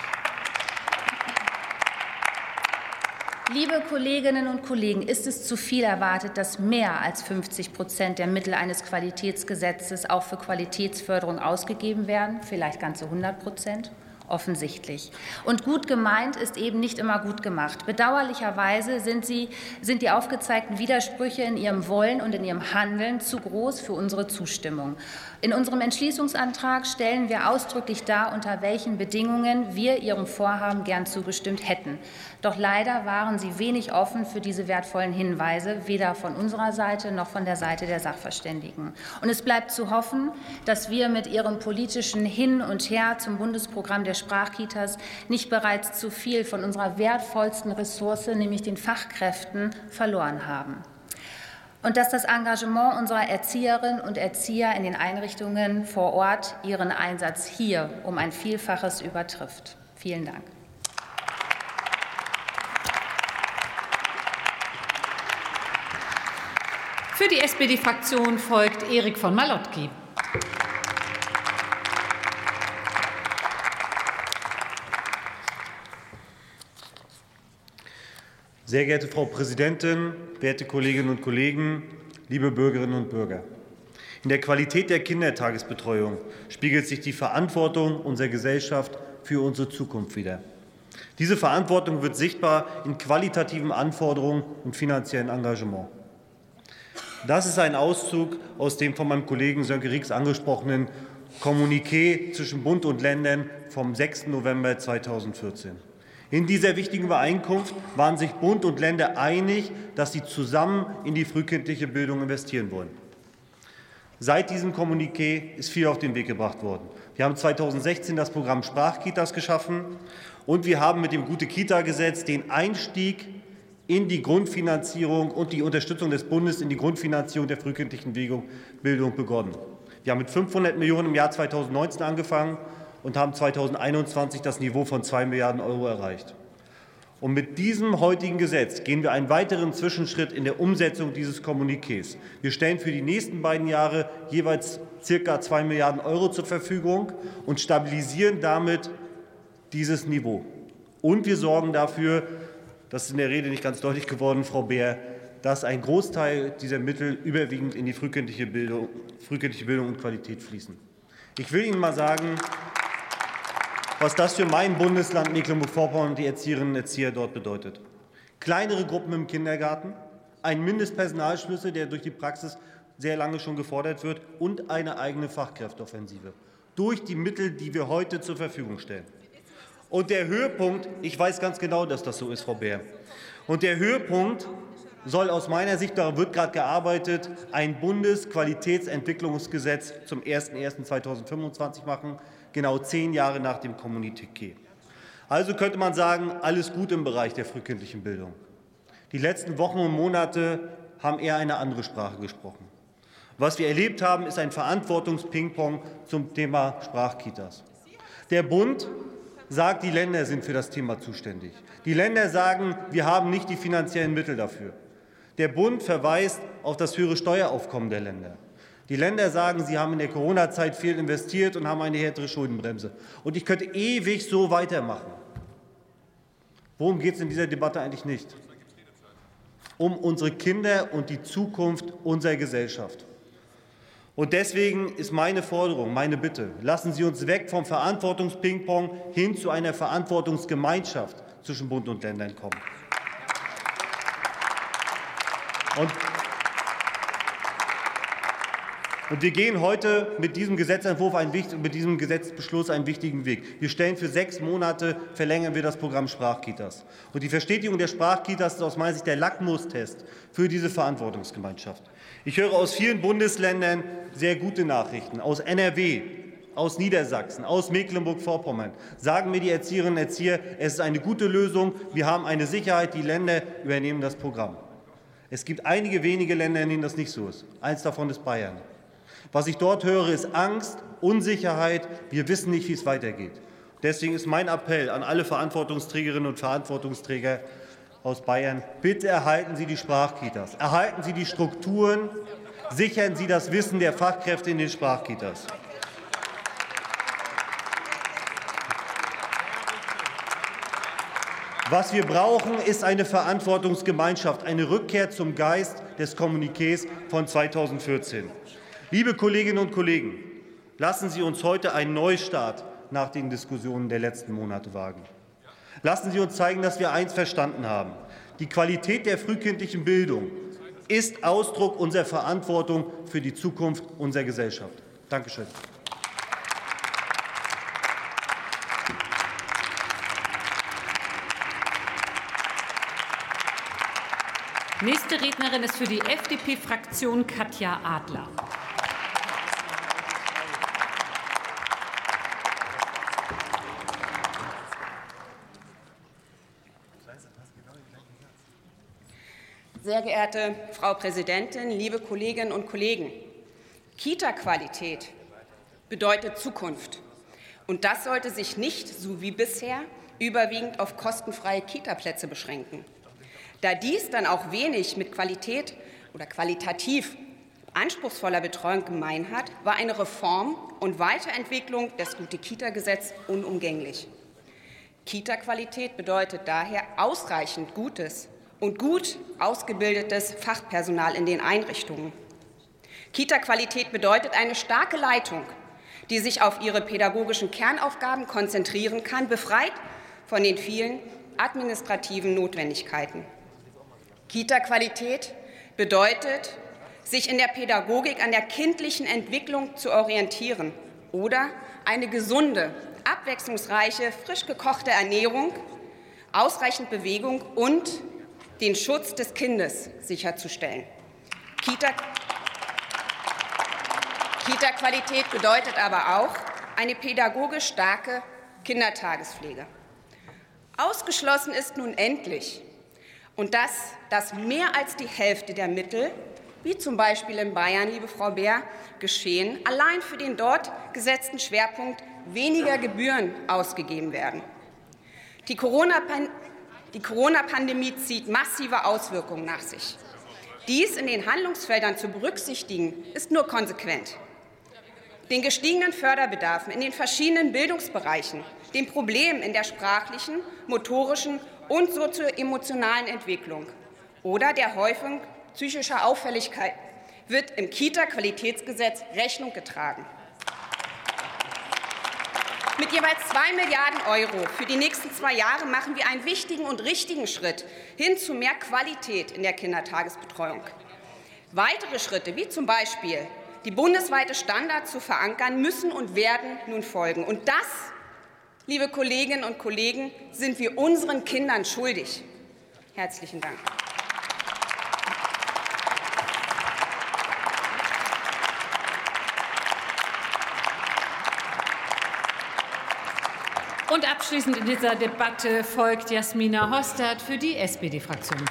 Liebe Kolleginnen und Kollegen, ist es zu viel erwartet, dass mehr als 50% der Mittel eines Qualitätsgesetzes auch für Qualitätsförderung ausgegeben werden, vielleicht ganze 100%? Offensichtlich. Und gut gemeint ist eben nicht immer gut gemacht. Bedauerlicherweise sind die aufgezeigten Widersprüche in Ihrem Wollen und in Ihrem Handeln zu groß für unsere Zustimmung. In unserem Entschließungsantrag stellen wir ausdrücklich dar, unter welchen Bedingungen wir Ihrem Vorhaben gern zugestimmt hätten. Doch leider waren Sie wenig offen für diese wertvollen Hinweise, weder von unserer Seite noch von der Seite der Sachverständigen. Und es bleibt zu hoffen, dass wir mit Ihrem politischen Hin und Her zum Bundesprogramm der Sprachkitas nicht bereits zu viel von unserer wertvollsten Ressource, nämlich den Fachkräften, verloren haben. Und dass das Engagement unserer Erzieherinnen und Erzieher in den Einrichtungen vor Ort ihren Einsatz hier um ein Vielfaches übertrifft. Vielen Dank. Für die SPD-Fraktion folgt Erik von Malotki. Sehr geehrte Frau Präsidentin, werte Kolleginnen und Kollegen, liebe Bürgerinnen und Bürger! In der Qualität der Kindertagesbetreuung spiegelt sich die Verantwortung unserer Gesellschaft für unsere Zukunft wider. Diese Verantwortung wird sichtbar in qualitativen Anforderungen und finanziellem Engagement. Das ist ein Auszug aus dem von meinem Kollegen Sönke Rix angesprochenen Kommuniqué zwischen Bund und Ländern vom 6. November 2014. In dieser wichtigen Übereinkunft waren sich Bund und Länder einig, dass sie zusammen in die frühkindliche Bildung investieren wollen. Seit diesem Kommuniqué ist viel auf den Weg gebracht worden. Wir haben 2016 das Programm Sprachkitas geschaffen und wir haben mit dem Gute-Kita-Gesetz den Einstieg in die Grundfinanzierung und die Unterstützung des Bundes in die Grundfinanzierung der frühkindlichen Bildung begonnen. Wir haben mit 500 Millionen im Jahr 2019 angefangen und haben 2021 das Niveau von 2 Milliarden € erreicht. Und mit diesem heutigen Gesetz gehen wir einen weiteren Zwischenschritt in der Umsetzung dieses Kommuniqués. Wir stellen für die nächsten beiden Jahre jeweils ca. 2 Milliarden € zur Verfügung und stabilisieren damit dieses Niveau. Und wir sorgen dafür, das ist in der Rede nicht ganz deutlich geworden, Frau Beer, dass ein Großteil dieser Mittel überwiegend in die frühkindliche Bildung und Qualität fließen. Ich will Ihnen mal sagen, was das für mein Bundesland Mecklenburg-Vorpommern und die Erzieherinnen und Erzieher dort bedeutet. Kleinere Gruppen im Kindergarten, ein Mindestpersonalschlüssel, der durch die Praxis sehr lange schon gefordert wird, und eine eigene Fachkräfteoffensive durch die Mittel, die wir heute zur Verfügung stellen. Und der Höhepunkt, ich weiß ganz genau, dass das so ist, Frau Beer, und der Höhepunkt soll aus meiner Sicht, daran wird gerade gearbeitet, ein Bundesqualitätsentwicklungsgesetz zum 01.01.2025 machen, genau 10 Jahre nach dem Kommuniqué. Also könnte man sagen, alles gut im Bereich der frühkindlichen Bildung. Die letzten Wochen und Monate haben eher eine andere Sprache gesprochen. Was wir erlebt haben, ist ein Verantwortungspingpong zum Thema Sprachkitas. Der Bund sagt, die Länder sind für das Thema zuständig. Die Länder sagen, wir haben nicht die finanziellen Mittel dafür. Der Bund verweist auf das höhere Steueraufkommen der Länder. Die Länder sagen, sie haben in der Corona-Zeit viel investiert und haben eine härtere Schuldenbremse. Und ich könnte ewig so weitermachen. Worum geht es in dieser Debatte eigentlich nicht? Um unsere Kinder und die Zukunft unserer Gesellschaft. Und deswegen ist meine Forderung, meine Bitte, lassen Sie uns weg vom Verantwortungspingpong hin zu einer Verantwortungsgemeinschaft zwischen Bund und Ländern kommen. Und wir gehen heute mit diesem Gesetzentwurf, mit diesem Gesetzesbeschluss einen wichtigen Weg. Wir stellen für 6 Monate, verlängern wir das Programm Sprachkitas. Und die Verstetigung der Sprachkitas ist aus meiner Sicht der Lackmustest für diese Verantwortungsgemeinschaft. Ich höre aus vielen Bundesländern sehr gute Nachrichten. Aus NRW, aus Niedersachsen, aus Mecklenburg-Vorpommern sagen mir die Erzieherinnen und Erzieher, es ist eine gute Lösung, wir haben eine Sicherheit, die Länder übernehmen das Programm. Es gibt einige wenige Länder, in denen das nicht so ist. Eins davon ist Bayern. Was ich dort höre, ist Angst, Unsicherheit. Wir wissen nicht, wie es weitergeht. Deswegen ist mein Appell an alle Verantwortungsträgerinnen und Verantwortungsträger aus Bayern: Bitte erhalten Sie die Sprachkitas, erhalten Sie die Strukturen, sichern Sie das Wissen der Fachkräfte in den Sprachkitas. Was wir brauchen, ist eine Verantwortungsgemeinschaft, eine Rückkehr zum Geist des Kommuniqués von 2014. Liebe Kolleginnen und Kollegen, lassen Sie uns heute einen Neustart nach den Diskussionen der letzten Monate wagen. Lassen Sie uns zeigen, dass wir eins verstanden haben: Die Qualität der frühkindlichen Bildung ist Ausdruck unserer Verantwortung für die Zukunft unserer Gesellschaft. Dankeschön. Nächste Rednerin ist für die FDP-Fraktion Katja Adler. Sehr geehrte Frau Präsidentin, liebe Kolleginnen und Kollegen! Kita-Qualität bedeutet Zukunft. Und das sollte sich nicht, so wie bisher, überwiegend auf kostenfreie Kita-Plätze beschränken. Da dies dann auch wenig mit Qualität oder qualitativ anspruchsvoller Betreuung gemein hat, war eine Reform und Weiterentwicklung des Gute-Kita-Gesetzes unumgänglich. Kita-Qualität bedeutet daher ausreichend gutes und gut ausgebildetes Fachpersonal in den Einrichtungen. Kita-Qualität bedeutet eine starke Leitung, die sich auf ihre pädagogischen Kernaufgaben konzentrieren kann, befreit von den vielen administrativen Notwendigkeiten. Kita-Qualität bedeutet, sich in der Pädagogik an der kindlichen Entwicklung zu orientieren oder eine gesunde, abwechslungsreiche, frisch gekochte Ernährung, ausreichend Bewegung und den Schutz des Kindes sicherzustellen. Kita-Qualität bedeutet aber auch eine pädagogisch starke Kindertagespflege. Ausgeschlossen ist nun endlich, und dass mehr als die Hälfte der Mittel, wie zum Beispiel in Bayern, liebe Frau Beer, geschehen, allein für den dort gesetzten Schwerpunkt weniger Gebühren ausgegeben werden. Die Corona-Pandemie zieht massive Auswirkungen nach sich. Dies in den Handlungsfeldern zu berücksichtigen, ist nur konsequent. Den gestiegenen Förderbedarfen in den verschiedenen Bildungsbereichen, den Problemen in der sprachlichen, motorischen und sozioemotionalen Entwicklung oder der Häufung psychischer Auffälligkeit wird im Kita-Qualitätsgesetz Rechnung getragen. Mit jeweils 2 Milliarden € für die nächsten 2 Jahre machen wir einen wichtigen und richtigen Schritt hin zu mehr Qualität in der Kindertagesbetreuung. Weitere Schritte, wie zum Beispiel die bundesweite Standards zu verankern, müssen und werden nun folgen. Und das, liebe Kolleginnen und Kollegen, sind wir unseren Kindern schuldig. Herzlichen Dank. Und abschließend in dieser Debatte folgt Jasmina Hostert für die SPD-Fraktion.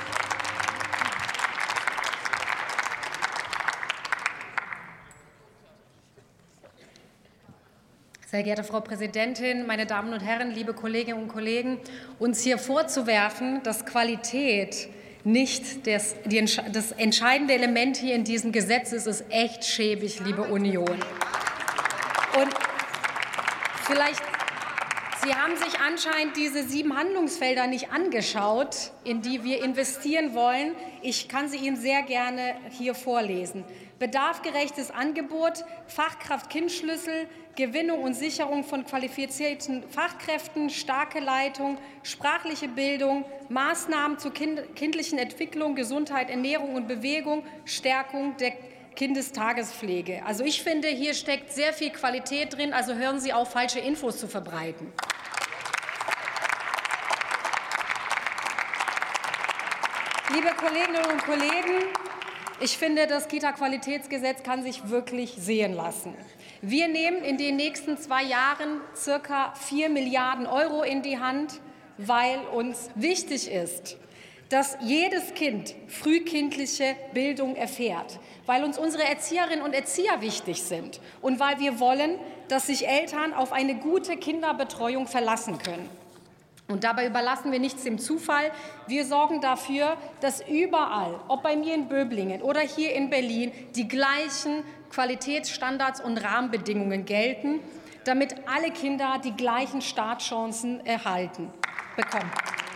Sehr geehrte Frau Präsidentin, meine Damen und Herren, liebe Kolleginnen und Kollegen! Uns hier vorzuwerfen, dass Qualität nicht das entscheidende Element hier in diesem Gesetz ist, ist echt schäbig, liebe Union. Und vielleicht Sie haben sich anscheinend diese 7 Handlungsfelder nicht angeschaut, in die wir investieren wollen. Ich kann sie Ihnen sehr gerne hier vorlesen. Bedarfsgerechtes Angebot, Fachkraft-Kind-Schlüssel, Gewinnung und Sicherung von qualifizierten Fachkräften, starke Leitung, sprachliche Bildung, Maßnahmen zur kindlichen Entwicklung, Gesundheit, Ernährung und Bewegung, Stärkung der Kindestagespflege. Also ich finde, hier steckt sehr viel Qualität drin, also hören Sie auf, falsche Infos zu verbreiten. Liebe Kolleginnen und Kollegen, ich finde, das Kita-Qualitätsgesetz kann sich wirklich sehen lassen. Wir nehmen in den nächsten 2 Jahren ca. 4 Milliarden € in die Hand, weil uns wichtig ist, dass jedes Kind frühkindliche Bildung erfährt, weil uns unsere Erzieherinnen und Erzieher wichtig sind und weil wir wollen, dass sich Eltern auf eine gute Kinderbetreuung verlassen können. Und dabei überlassen wir nichts dem Zufall. Wir sorgen dafür, dass überall, ob bei mir in Böblingen oder hier in Berlin, die gleichen Qualitätsstandards und Rahmenbedingungen gelten, damit alle Kinder die gleichen Startchancen bekommen.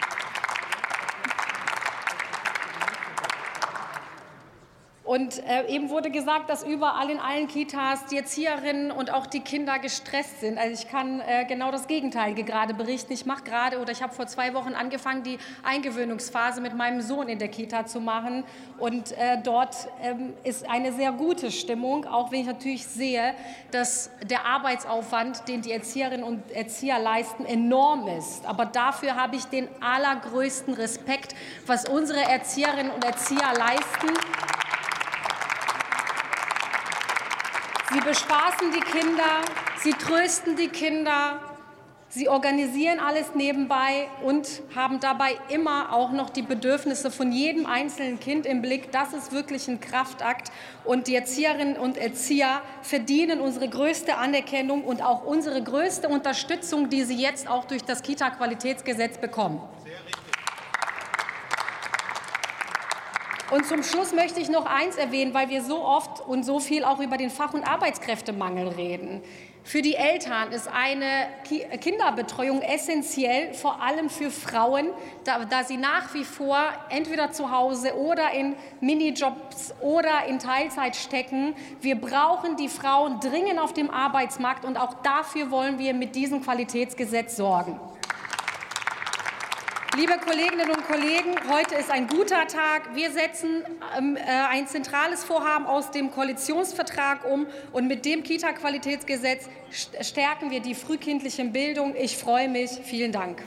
Und eben wurde gesagt, dass überall in allen Kitas die Erzieherinnen und auch die Kinder gestresst sind. Also ich kann genau das Gegenteilige gerade berichten. Ich habe vor 2 Wochen angefangen, die Eingewöhnungsphase mit meinem Sohn in der Kita zu machen. Und dort ist eine sehr gute Stimmung, auch wenn ich natürlich sehe, dass der Arbeitsaufwand, den die Erzieherinnen und Erzieher leisten, enorm ist. Aber dafür habe ich den allergrößten Respekt, was unsere Erzieherinnen und Erzieher leisten. Sie bespaßen die Kinder, sie trösten die Kinder, sie organisieren alles nebenbei und haben dabei immer auch noch die Bedürfnisse von jedem einzelnen Kind im Blick. Das ist wirklich ein Kraftakt. Und die Erzieherinnen und Erzieher verdienen unsere größte Anerkennung und auch unsere größte Unterstützung, die sie jetzt auch durch das Kita-Qualitätsgesetz bekommen. Und zum Schluss möchte ich noch eins erwähnen, weil wir so oft und so viel auch über den Fach- und Arbeitskräftemangel reden. Für die Eltern ist eine Kinderbetreuung essentiell, vor allem für Frauen, da sie nach wie vor entweder zu Hause oder in Minijobs oder in Teilzeit stecken. Wir brauchen die Frauen dringend auf dem Arbeitsmarkt, und auch dafür wollen wir mit diesem Qualitätsgesetz sorgen. Liebe Kolleginnen und Kollegen, heute ist ein guter Tag. Wir setzen ein zentrales Vorhaben aus dem Koalitionsvertrag um, und mit dem Kita-Qualitätsgesetz stärken wir die frühkindliche Bildung. Ich freue mich. Vielen Dank.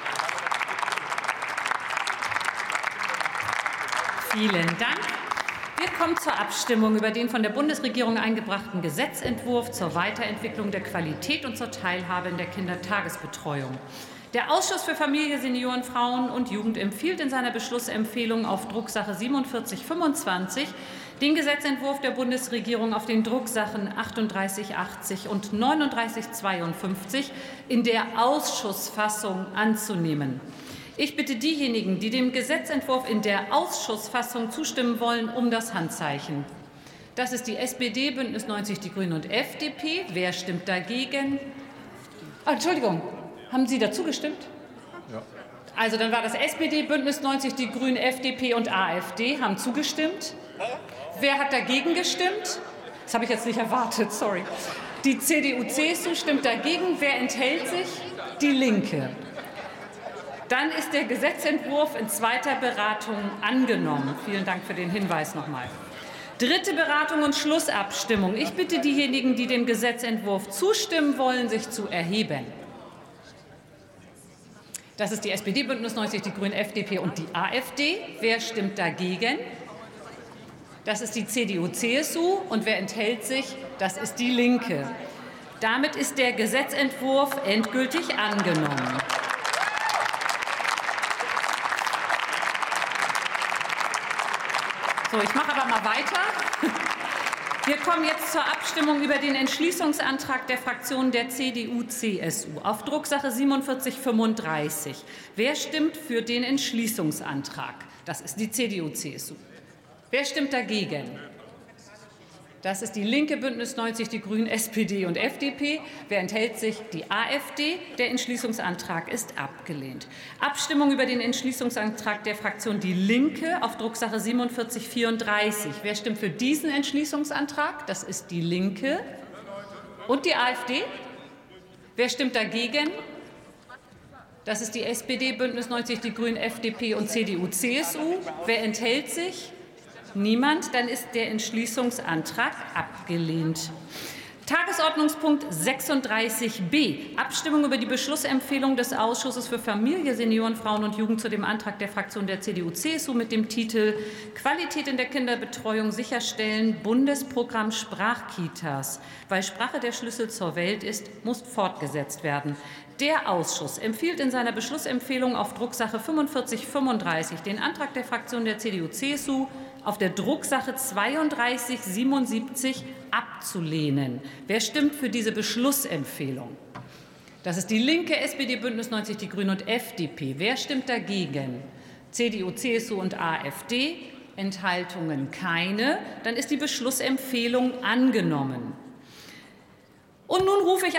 Vielen Dank. Wir kommen zur Abstimmung über den von der Bundesregierung eingebrachten Gesetzentwurf zur Weiterentwicklung der Qualität und zur Teilhabe in der Kindertagesbetreuung. Der Ausschuss für Familie, Senioren, Frauen und Jugend empfiehlt in seiner Beschlussempfehlung auf Drucksache 4725 den Gesetzentwurf der Bundesregierung auf den Drucksachen 3880 und 3952 in der Ausschussfassung anzunehmen. Ich bitte diejenigen, die dem Gesetzentwurf in der Ausschussfassung zustimmen wollen, um das Handzeichen. Das ist die SPD, Bündnis 90, die Grünen und FDP. Wer stimmt dagegen? Entschuldigung, haben Sie dazu gestimmt? Ja. Also dann war das SPD, Bündnis 90, die Grünen, FDP und AfD haben zugestimmt. Wer hat dagegen gestimmt? Das habe ich jetzt nicht erwartet, sorry. Die CDU, CSU stimmt dagegen. Wer enthält sich? Die Linke. Dann ist der Gesetzentwurf in zweiter Beratung angenommen. Vielen Dank für den Hinweis nochmal. Dritte Beratung und Schlussabstimmung. Ich bitte diejenigen, die dem Gesetzentwurf zustimmen wollen, sich zu erheben. Das ist die SPD, Bündnis 90, die Grünen, FDP und die AfD. Wer stimmt dagegen? Das ist die CDU, CSU. Und wer enthält sich? Das ist die Linke. Damit ist der Gesetzentwurf endgültig angenommen. So, ich mache aber mal weiter. Wir kommen jetzt zur Abstimmung über den Entschließungsantrag der Fraktionen der CDU-CSU auf Drucksache 4735. Wer stimmt für den Entschließungsantrag? Das ist die CDU-CSU. Wer stimmt dagegen? Das ist die Linke, Bündnis 90, die Grünen, SPD und FDP. Wer enthält sich? Die AfD. Der Entschließungsantrag ist abgelehnt. Abstimmung über den Entschließungsantrag der Fraktion Die Linke auf Drucksache 4734. Wer stimmt für diesen Entschließungsantrag? Das ist die Linke und die AfD. Wer stimmt dagegen? Das ist die SPD, Bündnis 90, die Grünen, FDP und CDU, CSU. Wer enthält sich? Niemand. Dann ist der Entschließungsantrag abgelehnt. Tagesordnungspunkt 36b. Abstimmung über die Beschlussempfehlung des Ausschusses für Familie, Senioren, Frauen und Jugend zu dem Antrag der Fraktion der CDU-CSU mit dem Titel Qualität in der Kinderbetreuung sicherstellen, Bundesprogramm Sprachkitas. Weil Sprache der Schlüssel zur Welt ist, muss fortgesetzt werden. Der Ausschuss empfiehlt in seiner Beschlussempfehlung auf Drucksache 4535 den Antrag der Fraktion der CDU-CSU auf der Drucksache 3277 abzulehnen. Wer stimmt für diese Beschlussempfehlung? Das ist die Linke, SPD, Bündnis 90, die Grünen und FDP. Wer stimmt dagegen? CDU, CSU und AfD. Enthaltungen keine. Dann ist die Beschlussempfehlung angenommen. Und nun rufe ich